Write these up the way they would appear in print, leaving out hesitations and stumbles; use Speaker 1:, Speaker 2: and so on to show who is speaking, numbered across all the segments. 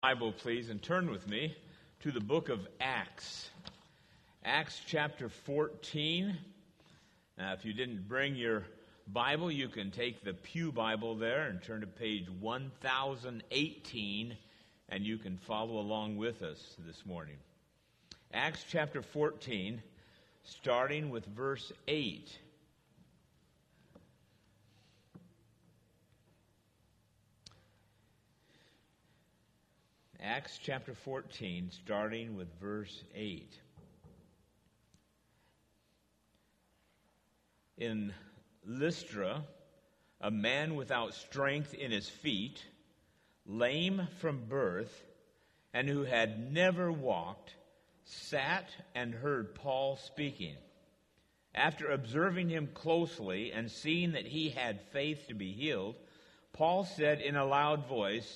Speaker 1: Bible, please, and turn with me to the book of Acts. Acts chapter 14. Now, if you didn't bring your Bible, you can take the Pew Bible there and turn to page 1018, and you can follow along with us this morning. Acts chapter 14, starting with verse 8. Acts chapter 14, starting with verse 8. In Lystra, a man without strength in his feet, lame from birth, and who had never walked, sat and heard Paul speaking. After observing him closely and seeing that he had faith to be healed, Paul said in a loud voice,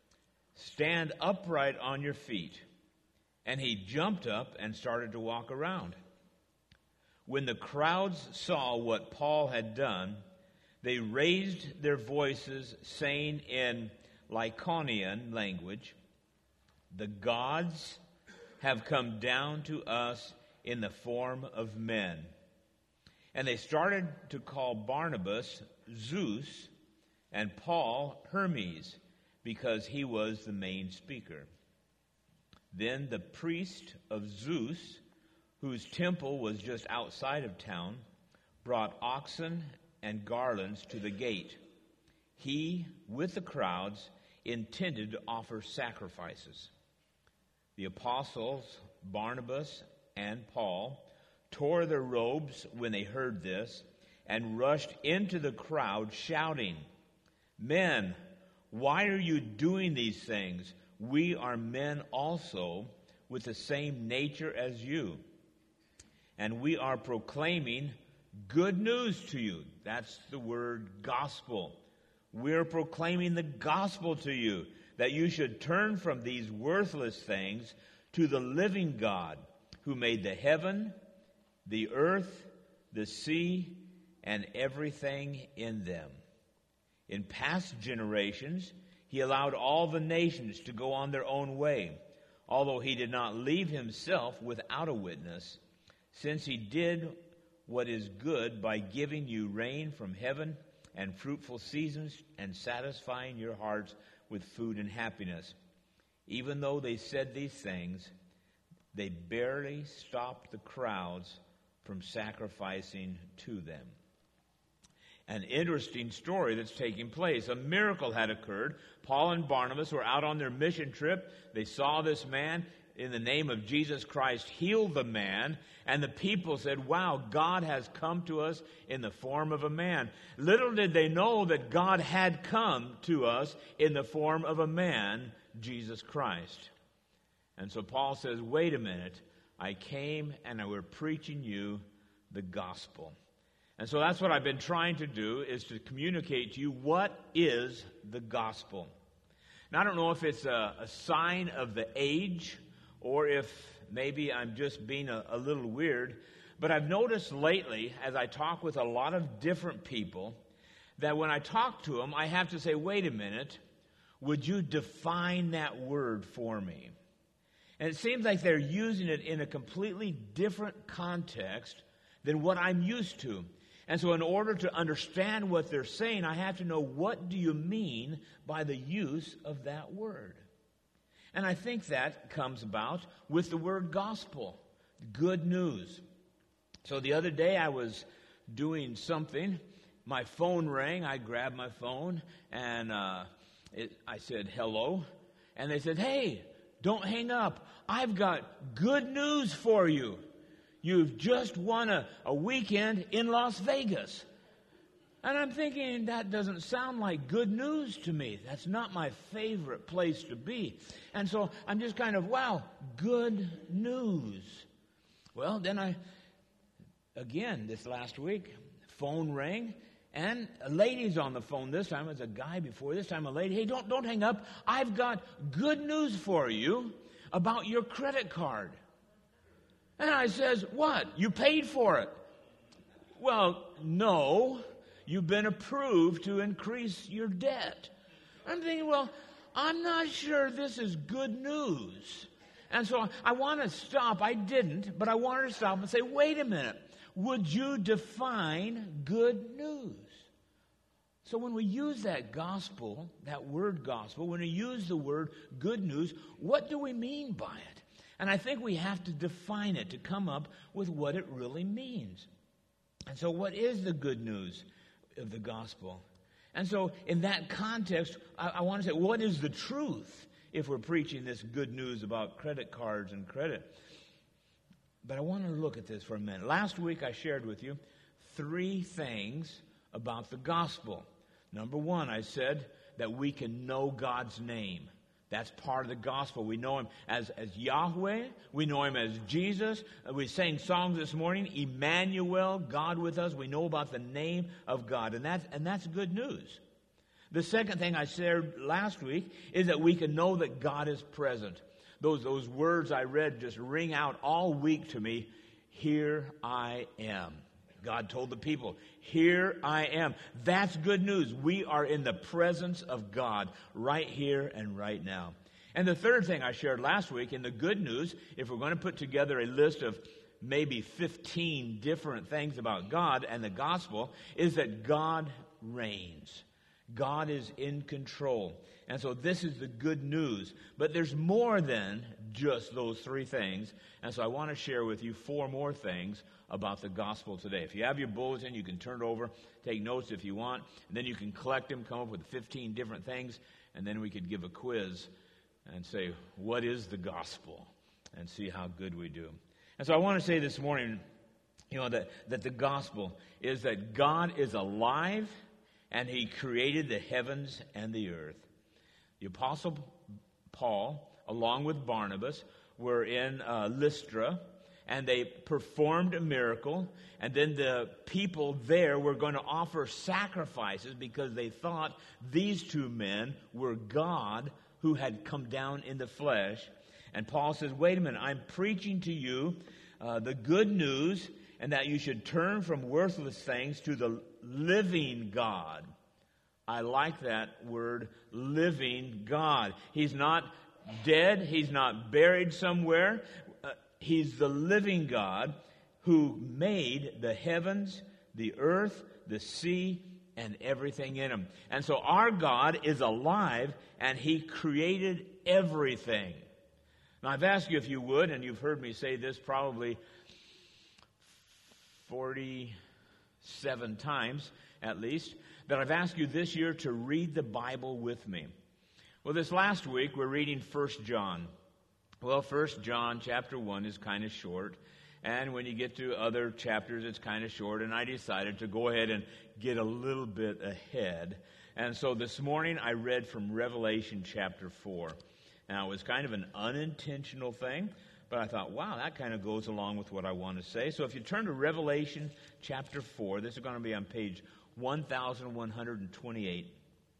Speaker 1: "Stand upright on your feet." And he jumped up and started to walk around. When the crowds saw what Paul had done, they raised their voices, saying in Lycaonian language, "The gods have come down to us in the form of men." And they started to call Barnabas Zeus and Paul Hermes, because he was the main speaker. Then the priest of Zeus, whose temple was just outside of town, brought oxen and garlands to the gate. He, with the crowds, intended to offer sacrifices. The apostles, Barnabas and Paul, tore their robes when they heard this and rushed into the crowd shouting, "Men, why are you doing these things? We are men also with the same nature as you. And we are proclaiming good news to you." That's the word gospel. We're proclaiming the gospel to you, that you should turn from these worthless things to the living God, who made the heaven, the earth, the sea, and everything in them. In past generations, he allowed all the nations to go on their own way, although he did not leave himself without a witness, since he did what is good by giving you rain from heaven and fruitful seasons and satisfying your hearts with food and happiness. Even though they said these things, they barely stopped the crowds from sacrificing to them. An interesting story that's taking place. A miracle had occurred. Paul and Barnabas were out on their mission trip. They saw this man in the name of Jesus Christ heal the man, and the people said, "Wow, God has come to us in the form of a man." Little did they know that God had come to us in the form of a man, Jesus Christ. And so Paul says, "Wait a minute. I came and I were preaching you the gospel." And so that's what I've been trying to do, is to communicate to you what is the gospel. Now, I don't know if it's a sign of the age or if maybe I'm just being a little weird, but I've noticed lately, as I talk with a lot of different people, that when I talk to them, I have to say, "Wait a minute, would you define that word for me?" And it seems like they're using it in a completely different context than what I'm used to. And so in order to understand what they're saying, I have to know, what do you mean by the use of that word? And I think that comes about with the word gospel, good news. So the other day I was doing something. My phone rang. I grabbed my phone and I said, "Hello." And they said, "Hey, don't hang up. I've got good news for you. You've just won a weekend in Las Vegas." And I'm thinking, that doesn't sound like good news to me. That's not my favorite place to be. And so I'm just kind of, wow, good news. Well, then again, this last week, phone rang, and a lady's on the phone. This time it was a guy before. This time a lady. "Hey, don't hang up. I've got good news for you about your credit card." And I says, "What? You paid for it?" "Well, no. You've been approved to increase your debt." I'm thinking, well, I'm not sure this is good news. And so I want to stop. I didn't, but I wanted to stop and say, wait a minute. Would you define good news? So when we use that gospel, that word gospel, when we use the word good news, what do we mean by it? And I think we have to define it to come up with what it really means. And so what is the good news of the gospel? And so in that context, I want to say, what is the truth if we're preaching this good news about credit cards and credit? But I want to look at this for a minute. Last week I shared with you 3 things about the gospel. Number 1, I said that we can know God's name. That's part of the gospel. We know Him as Yahweh. We know Him as Jesus. We sang songs this morning, Emmanuel, God with us. We know about the name of God, and that's good news. The second thing I shared last week is that we can know that God is present. Those words I read just ring out all week to me. Here I am. God told the people, here I am. That's good news. We are in the presence of God right here and right now. And the third thing I shared last week in the good news, if we're going to put together a list of maybe 15 different things about God and the gospel, is that God reigns. God is in control. And so this is the good news. But there's more than just those 3 things. And so I want to share with you 4 more things about the gospel today. If you have your bulletin, you can turn it over, take notes if you want, and then you can collect them, come up with 15 different things, and then we could give a quiz and say, what is the gospel? And see how good we do. And so I want to say this morning, that the gospel is that God is alive and He created the heavens and the earth. The Apostle Paul, along with Barnabas, were in Lystra, and they performed a miracle, and then the people there were going to offer sacrifices because they thought these 2 men were God who had come down in the flesh. And Paul says, wait a minute, I'm preaching to you the good news, and that you should turn from worthless things to the living God. I like that word, living God. He's not dead. He's not buried somewhere. He's the living God who made the heavens, the earth, the sea, and everything in them. And so our God is alive, and He created everything. Now, I've asked you if you would, and you've heard me say this probably 47 times at least, that I've asked you this year to read the Bible with me. Well, this last week we're reading 1 John. Well, 1 John chapter 1 is kind of short, and when you get to other chapters it's kind of short, and I decided to go ahead and get a little bit ahead. And so this morning I read from Revelation chapter 4. Now, it was kind of an unintentional thing, but I thought, wow, that kind of goes along with what I want to say. So if you turn to Revelation chapter 4, this is going to be on page 1128.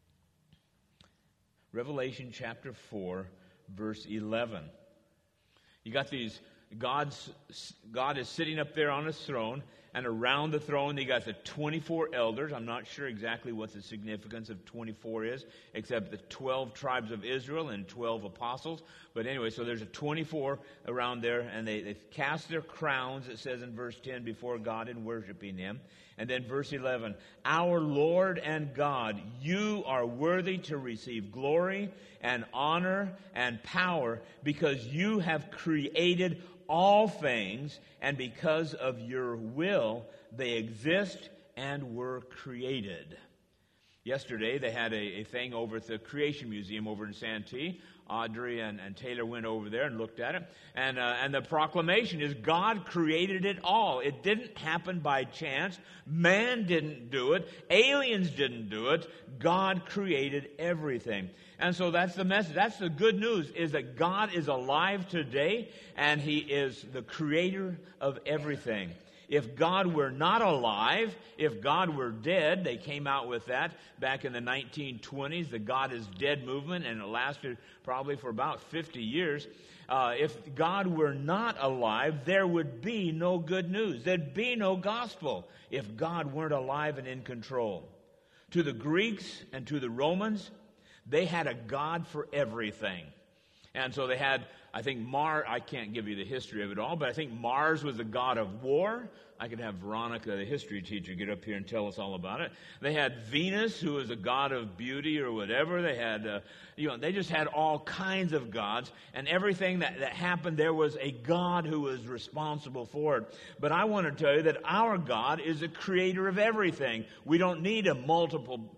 Speaker 1: Revelation chapter 4, verse 11. You got these, God is sitting up there on His throne, and around the throne you got the 24 elders. I'm not sure exactly what the significance of 24 is, except the 12 tribes of Israel and 12 apostles. But anyway, so there's a 24 around there, and they cast their crowns, it says in verse 10, before God in worshiping Him. And then verse 11, our Lord and God, you are worthy to receive glory and honor and power, because you have created all things, and because of your will they exist and were created. Yesterday they had a thing over at the Creation Museum over in Santee. Audrey and Taylor went over there and looked at it. And the proclamation is God created it all. It didn't happen by chance. Man didn't do it. Aliens didn't do it. God created everything. And so that's the message. That's the good news, is that God is alive today, and He is the creator of everything. If God were not alive, if God were dead, they came out with that back in the 1920s, the God is Dead movement, and it lasted probably for about 50 years. If God were not alive, there would be no good news. There'd be no gospel if God weren't alive and in control. To the Greeks and to the Romans, They had a god for everything. And so they had, I think Mars, I can't give you the history of it all, but I think Mars was the god of war. I could have Veronica, the history teacher, get up here and tell us all about it. They had Venus, who was a god of beauty or whatever. They had, they just had all kinds of gods. And everything that happened, there was a god who was responsible for it. But I want to tell you that our God is the creator of everything. We don't need a multiple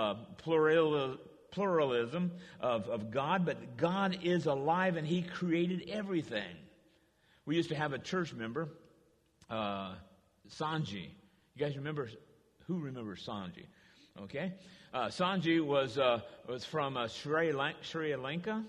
Speaker 1: pluralism of God, but God is alive and He created everything. We used to have a church member, Sanji. You guys remember? Who remembers Sanji? Okay, Sanji was from Sri Lanka,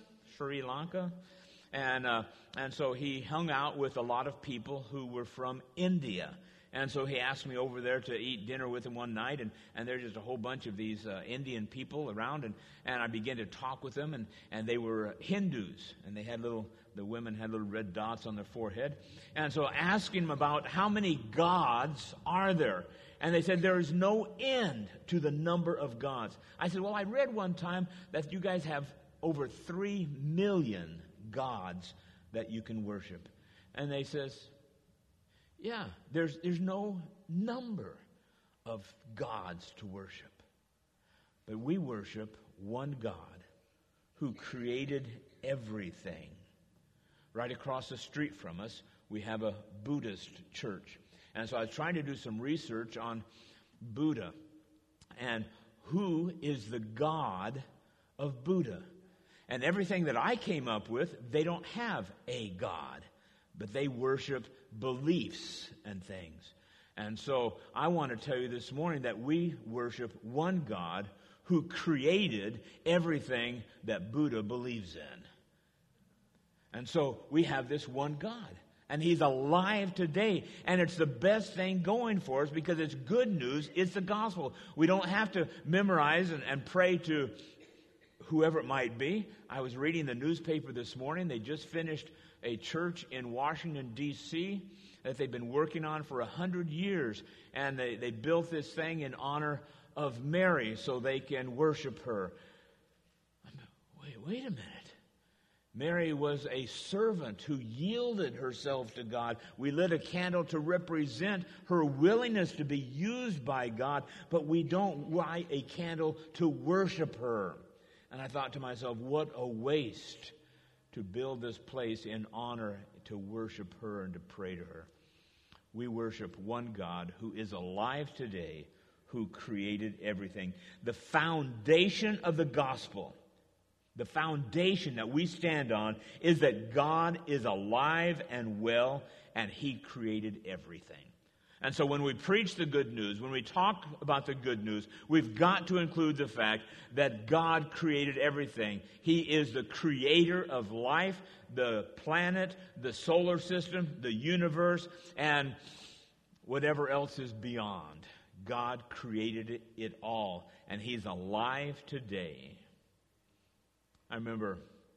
Speaker 1: and so he hung out with a lot of people who were from India. And so he asked me over there to eat dinner with him one night, and there's just a whole bunch of these Indian people around, and I began to talk with them, and they were Hindus, and they had the women had little red dots on their forehead. And so asking them about how many gods are there, and they said there is no end to the number of gods. I said, well, I read one time that you guys have over 3 million gods that you can worship. And they says, yeah, there's no number of gods to worship. But we worship one God who created everything. Right across the street from us, we have a Buddhist church. And so I was trying to do some research on Buddha and who is the God of Buddha. And everything that I came up with, they don't have a God, but they worship beliefs and things. And so I want to tell you this morning that we worship one God who created everything that Buddha believes in. And so we have this one God. And He's alive today. And it's the best thing going for us because it's good news. It's the gospel. We don't have to memorize and pray to whoever it might be. I was reading the newspaper this morning. They just finished a church in Washington, D.C. that they've been working on for 100 years. And they built this thing in honor of Mary so they can worship her. Wait a minute. Mary was a servant who yielded herself to God. We lit a candle to represent her willingness to be used by God, but we don't light a candle to worship her. And I thought to myself, what a waste to build this place in honor to worship her and to pray to her. We worship one God who is alive today, who created everything. The foundation of the gospel, the foundation that we stand on, is that God is alive and well, and He created everything. And so when we preach the good news, when we talk about the good news, we've got to include the fact that God created everything. He is the creator of life, the planet, the solar system, the universe, and whatever else is beyond. God created it all, and He's alive today. I remember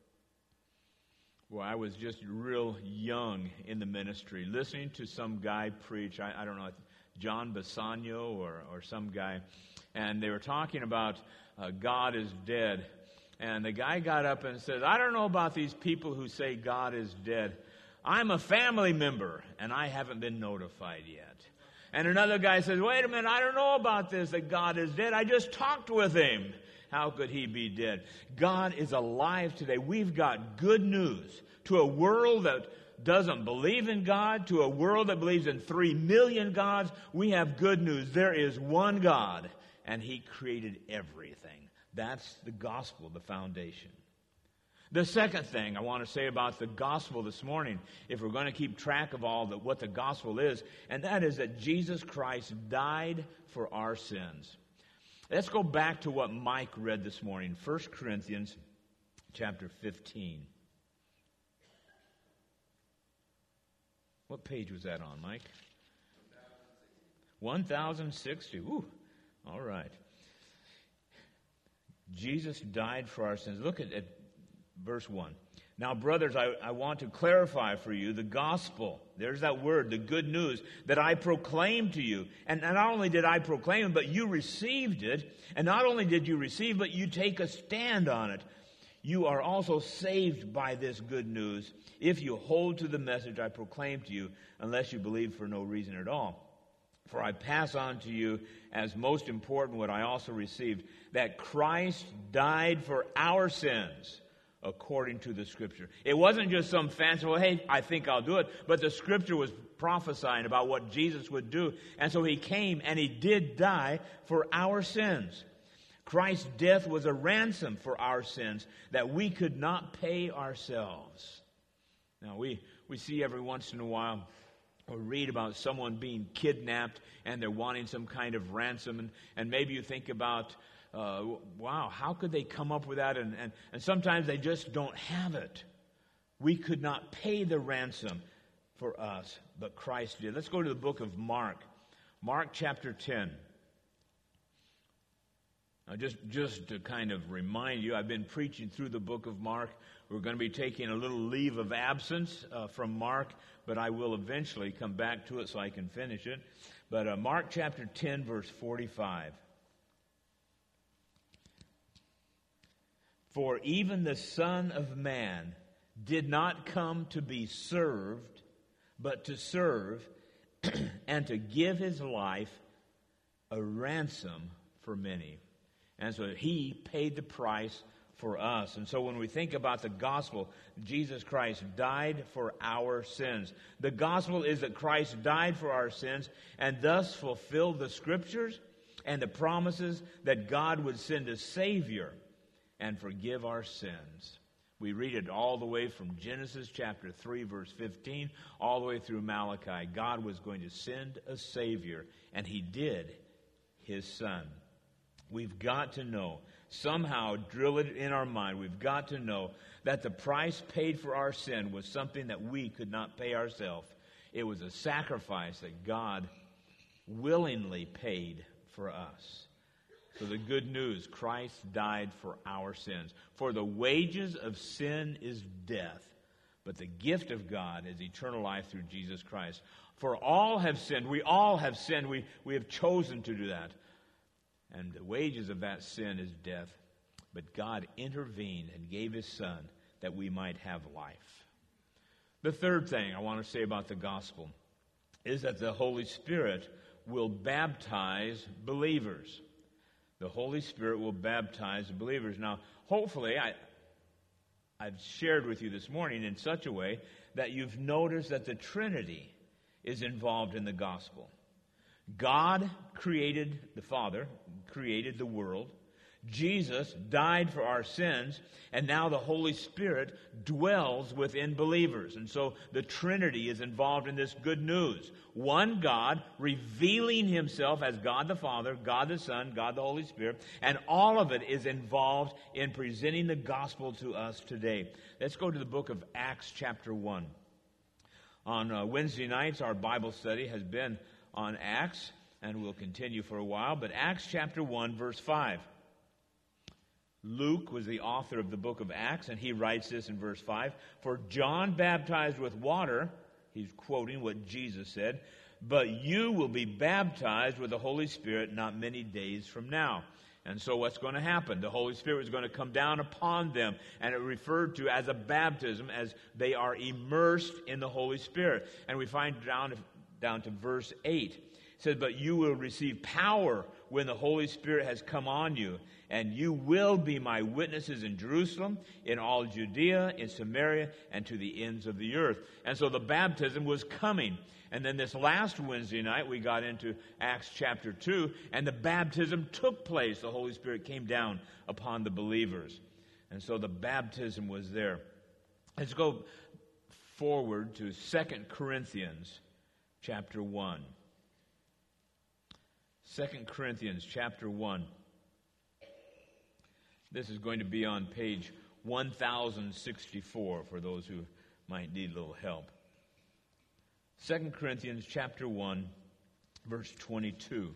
Speaker 1: I was just real young in the ministry, listening to some guy preach, I don't know, John Bassanio or some guy, and they were talking about God is dead. And the guy got up and said, I don't know about these people who say God is dead. I'm a family member, and I haven't been notified yet. And another guy says, wait a minute, I don't know about this, that God is dead. I just talked with Him. How could He be dead? God is alive today. We've got good news to a world that doesn't believe in God, to a world that believes in 3 million gods. We have good news. There is one God, and He created everything. That's the gospel, the foundation. The second thing I want to say about the gospel this morning, if we're going to keep track of what the gospel is, and that is that Jesus Christ died for our sins. Let's go back to what Mike read this morning, 1 Corinthians chapter 15. What page was that on, Mike? 1060. Ooh, all right. Jesus died for our sins. Look at verse 1. Now, brothers, I want to clarify for you the gospel. There's that word, the good news, that I proclaimed to you. And not only did I proclaim it, but you received it. And not only did you receive, but you take a stand on it. You are also saved by this good news if you hold to the message I proclaimed to you, unless you believe for no reason at all. For I pass on to you as most important what I also received, that Christ died for our sins according to the Scripture. It wasn't just some fanciful, hey, I think I'll do it, but the Scripture was prophesying about what Jesus would do. And so he came and he did die for our sins. Christ's death was a ransom for our sins that we could not pay ourselves. Now, we see every once in a while or read about someone being kidnapped and they're wanting some kind of ransom. And maybe you think about, wow, how could they come up with that? And sometimes they just don't have it. We could not pay the ransom for us, but Christ did. Let's go to the book of Mark. Mark chapter 10. Now, just to kind of remind you, I've been preaching through the book of Mark. We're going to be taking a little leave of absence from Mark, but I will eventually come back to it so I can finish it. But Mark chapter 10, verse 45. For even the Son of Man did not come to be served, but to serve and to give his life a ransom for many. And so he paid the price for us. And so when we think about the gospel, Jesus Christ died for our sins. The gospel is that Christ died for our sins and thus fulfilled the Scriptures and the promises that God would send a Savior and forgive our sins. We read it all the way from Genesis chapter 3, verse 15, all the way through Malachi. God was going to send a Savior, and he did, his Son. We've got to know, somehow drill it in our mind, we've got to know that the price paid for our sin was something that we could not pay ourselves. It was a sacrifice that God willingly paid for us. So the good news, Christ died for our sins. For the wages of sin is death, but the gift of God is eternal life through Jesus Christ. For all have sinned. We all have sinned. We have chosen to do that. And the wages of that sin is death. But God intervened and gave his Son that we might have life. The third thing I want to say about the gospel is that the Holy Spirit will baptize believers. The Holy Spirit will baptize believers. Now, hopefully, I've shared with you this morning in such a way that you've noticed that the Trinity is involved in the gospel. God created, the Father created the world. Jesus died for our sins, and now the Holy Spirit dwells within believers. And so the Trinity is involved in this good news. One God revealing himself as God the Father, God the Son, God the Holy Spirit, and all of it is involved in presenting the gospel to us today. Let's go to the book of Acts chapter 1. On Wednesday nights, our Bible study has been on Acts, and will continue for a while. But Acts chapter 1, verse 5. Luke was the author of the book of Acts, and he writes this in verse 5. For John baptized with water, he's quoting what Jesus said, but you will be baptized with the Holy Spirit not many days from now. And so what's going to happen? The Holy Spirit is going to come down upon them, and it referred to as a baptism as they are immersed in the Holy Spirit. And we find down to verse 8. It says, but you will receive power when the Holy Spirit has come on you, and you will be my witnesses in Jerusalem, in all Judea, in Samaria, and to the ends of the earth. And so the baptism was coming. And then this last Wednesday night, we got into Acts chapter 2, and the baptism took place. The Holy Spirit came down upon the believers. And so the baptism was there. Let's go forward to 2 Corinthians chapter 1. 2 Corinthians chapter 1. This is going to be on page 1064 for those who might need a little help. 2 Corinthians chapter 1, verse 22.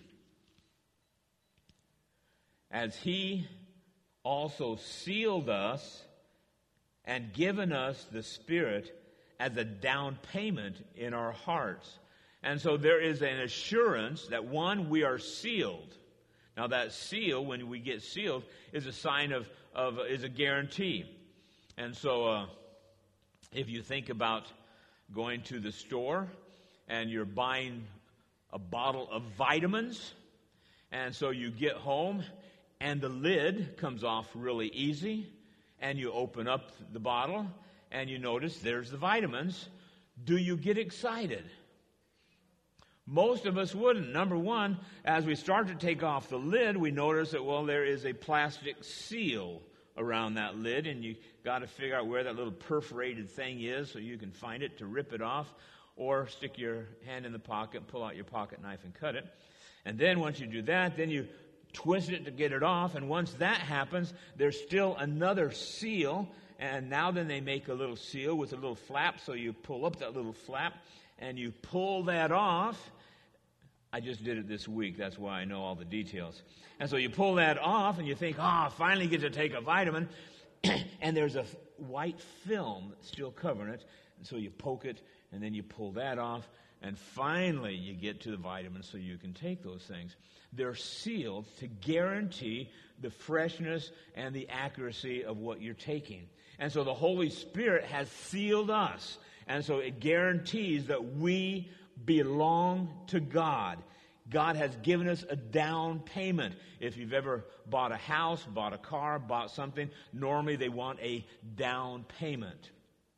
Speaker 1: As he also sealed us and given us the Spirit as a down payment in our hearts. And so there is an assurance that, one, we are sealed. Now that seal, when we get sealed, is a sign is a guarantee. And so if you think about going to the store and you're buying a bottle of vitamins, and so you get home and the lid comes off really easy, and you open up the bottle and you notice there's the vitamins. Do you get excited? Most of us wouldn't. Number one, as we start to take off the lid, we notice that, well, there is a plastic seal around that lid, and you got to figure out where that little perforated thing is so you can find it to rip it off, or stick your hand in the pocket, pull out your pocket knife and cut it. And then once you do that, then you twist it to get it off, and once that happens, there's still another seal, and now then they make a little seal with a little flap, so you pull up that little flap, and you pull that off. I just did it this week, that's why I know all the details. And so you pull that off, and you think, I finally get to take a vitamin, and there's a white film still covering it, and so you poke it, and then you pull that off, and finally you get to the vitamins so you can take those things. They're sealed to guarantee the freshness and the accuracy of what you're taking. And so the Holy Spirit has sealed us. And so it guarantees that we belong to God. God has given us a down payment. If you've ever bought a house, bought a car, bought something, normally they want a down payment.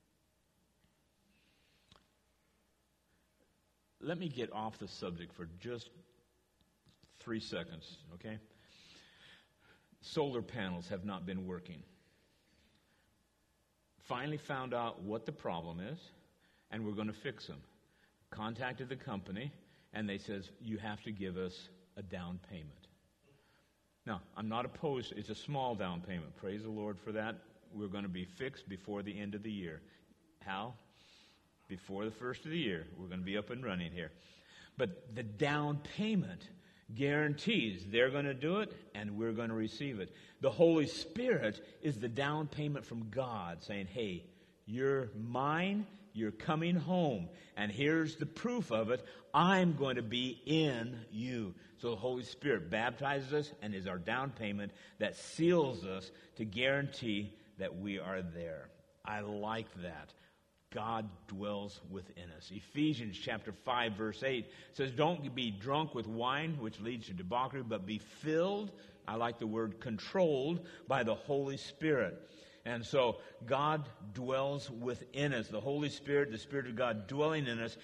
Speaker 1: Let me get off the subject for just 3 seconds, okay? Solar panels have not been working. Finally found out what the problem is, and we're going to fix them. Contacted the company, and they says, you have to give us a down payment. Now, I'm not opposed. It's a small down payment. Praise the Lord for that. We're going to be fixed before the end of the year. How? Before the first of the year. We're going to be up and running here. But the down payment guarantees they're going to do it and we're going to receive it. The Holy Spirit is the down payment from God saying, hey, you're mine, you're coming home, and here's the proof of it. I'm going to be in you. So the Holy Spirit baptizes us and is our down payment that seals us to guarantee that we are there. I like that. God dwells within us. Ephesians chapter 5, verse 8 says, don't be drunk with wine, which leads to debauchery, but be filled, I like the word controlled, by the Holy Spirit. And so God dwells within us. The Holy Spirit, the Spirit of God dwelling in us,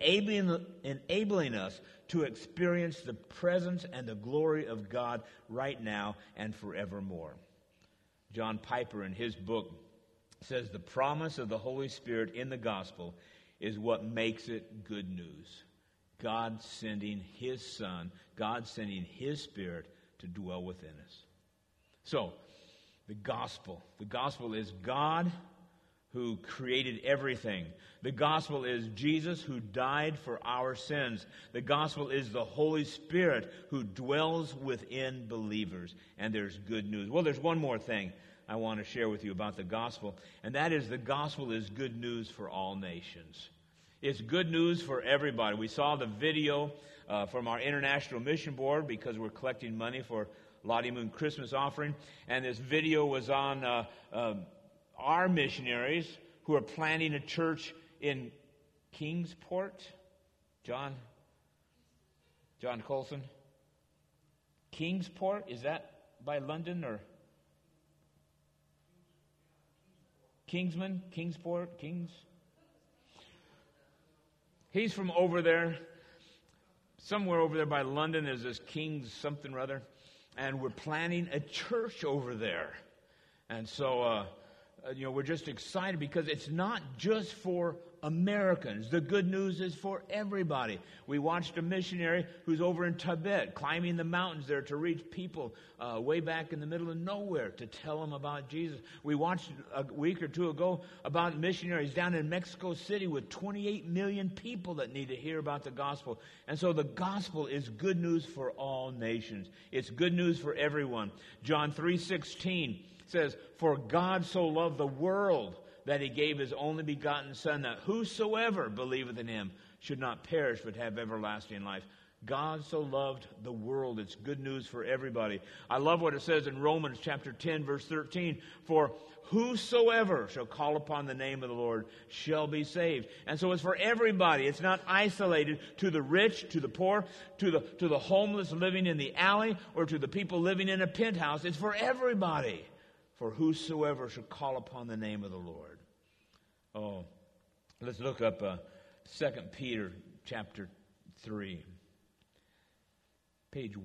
Speaker 1: enabling us to experience the presence and the glory of God right now and forevermore. John Piper, in his book, says the promise of the Holy Spirit in the gospel is what makes it good news. God sending His Son, God sending His Spirit to dwell within us. So, the gospel is God who created everything. The gospel is Jesus who died for our sins. The gospel is the Holy Spirit who dwells within believers. And there's good news. Well, there's one more thing I want to share with you about the gospel, and that is the gospel is good news for all nations. It's good news for everybody. We saw the video from our International Mission Board because we're collecting money for Lottie Moon Christmas offering, and this video was on our missionaries who are planting a church in Kingsport. John Colson? Kingsport? Is that by London or Kingsman? Kingsport? He's from over there. Somewhere over there by London is this King's something or other. And we're planning a church over there. And so, we're just excited because it's not just for Americans. The good news is for everybody. We watched a missionary who's over in Tibet climbing the mountains there to reach people way back in the middle of nowhere to tell them about Jesus. We watched a week or two ago about missionaries down in Mexico City with 28 million people that need to hear about the gospel. And so the gospel is good news for all nations. It's good news for everyone. John 3:16 says, "For God so loved the world that he gave his only begotten Son, that whosoever believeth in him should not perish but have everlasting life." God so loved the world. It's good news for everybody. I love what it says in Romans chapter 10, verse 13. "For whosoever shall call upon the name of the Lord shall be saved." And so it's for everybody. It's not isolated to the rich, to the poor, to the homeless living in the alley, or to the people living in a penthouse. It's for everybody. "For whosoever shall call upon the name of the Lord." Oh, let's look up 2 Peter chapter 3. Page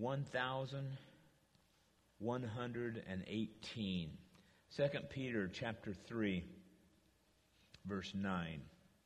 Speaker 1: 1118. 2 Peter chapter 3, verse 9.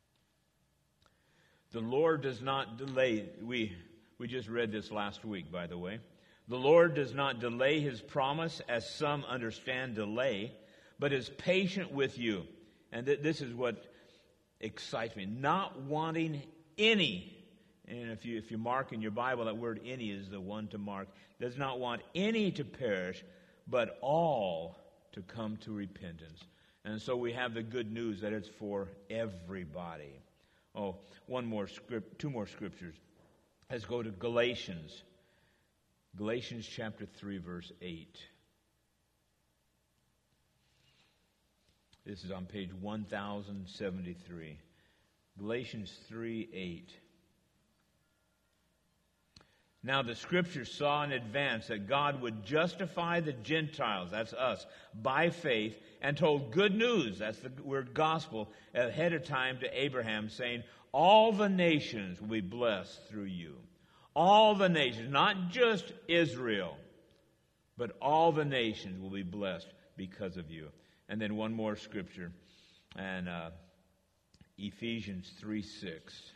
Speaker 1: "The Lord does not delay." We just read this last week, by the way. "The Lord does not delay his promise, as some understand delay, but is patient with you." And this is what excites me. "Not wanting any," and if you mark in your Bible, that word "any" is the one to mark. "Does not want any to perish, but all to come to repentance." And so we have the good news that it's for everybody. Oh, two more scriptures. Let's go to Galatians. Galatians chapter 3, verse 8. This is on page 1073. Galatians 3:8. "Now the Scriptures saw in advance that God would justify the Gentiles," that's us, "by faith, and told good news," that's the word gospel, "ahead of time to Abraham, saying, all the nations will be blessed through you." All the nations, not just Israel, but all the nations will be blessed because of you. And then one more scripture, and Ephesians 3:6.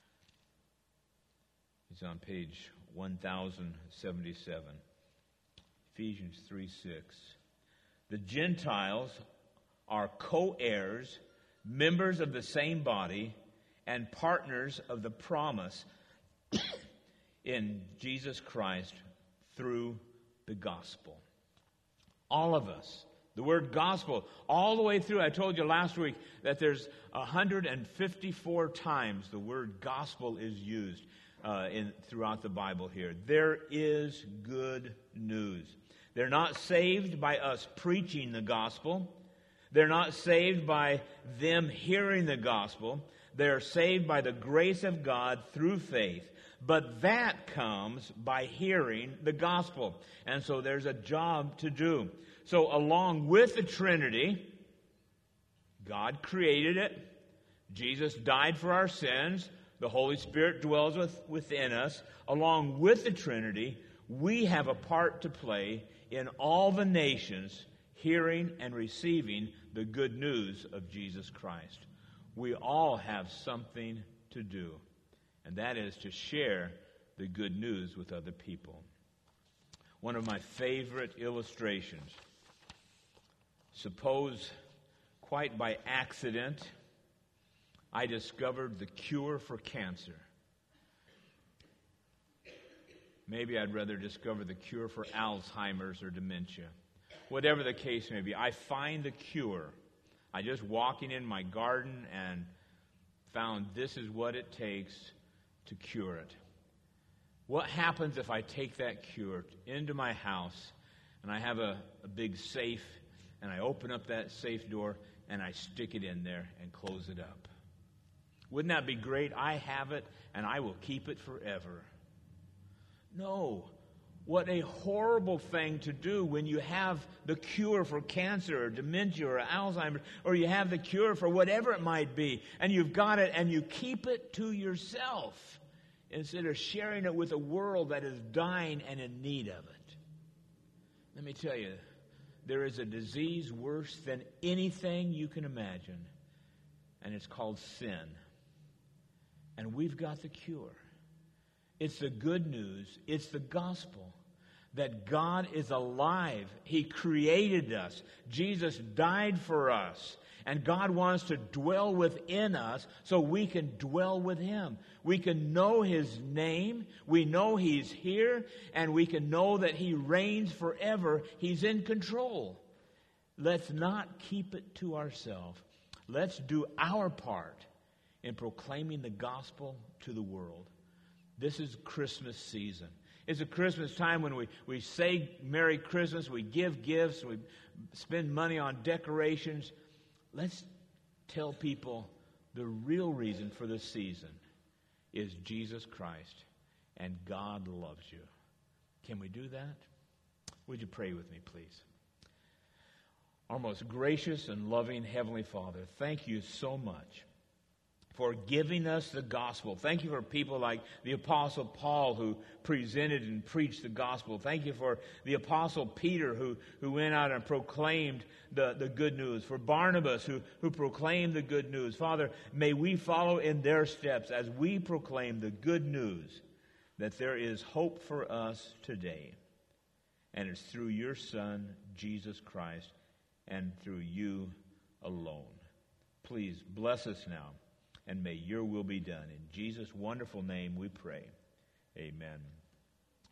Speaker 1: It's on page 1077. Ephesians 3:6. "The Gentiles are co-heirs, members of the same body, and partners of the promise in Jesus Christ through the gospel." All of us. The word gospel, all the way through. I told you last week that there's 154 times the word gospel is used throughout the Bible here. There is good news. They're not saved by us preaching the gospel. They're not saved by them hearing the gospel. They're saved by the grace of God through faith. But that comes by hearing the gospel. And so there's a job to do. So along with the Trinity, God created it. Jesus died for our sins. The Holy Spirit dwells within us. Along with the Trinity, we have a part to play in all the nations hearing and receiving the good news of Jesus Christ. We all have something to do, and that is to share the good news with other people. One of my favorite illustrations. Suppose, quite by accident, I discovered the cure for cancer. Maybe I'd rather discover the cure for Alzheimer's or dementia. Whatever the case may be, I find the cure. I just walking in my garden and found this is what it takes to cure it. What happens if I take that cure into my house and I have a big safe and I open up that safe door and I stick it in there and close it up? Wouldn't that be great? I have it and I will keep it forever. No. What a horrible thing to do when you have the cure for cancer or dementia or Alzheimer's, or you have the cure for whatever it might be, and you've got it and you keep it to yourself instead of sharing it with a world that is dying and in need of it. Let me tell you, there is a disease worse than anything you can imagine, and it's called sin. And we've got the cure. It's the good news. It's the gospel that God is alive. He created us. Jesus died for us. And God wants to dwell within us so we can dwell with Him. We can know His name. We know He's here. And we can know that He reigns forever. He's in control. Let's not keep it to ourselves. Let's do our part in proclaiming the gospel to the world. This is Christmas season. It's a Christmas time when we say Merry Christmas, we give gifts, we spend money on decorations. Let's tell people the real reason for this season is Jesus Christ, and God loves you. Can we do that? Would you pray with me, please? Our most gracious and loving Heavenly Father, thank you so much for giving us the gospel. Thank you for people like the Apostle Paul who presented and preached the gospel. Thank you for the Apostle Peter who went out and proclaimed the good news. For Barnabas who proclaimed the good news. Father, may we follow in their steps as we proclaim the good news that there is hope for us today. And it's through your Son, Jesus Christ, and through you alone. Please bless us now, and may your will be done. In Jesus' wonderful name we pray. Amen.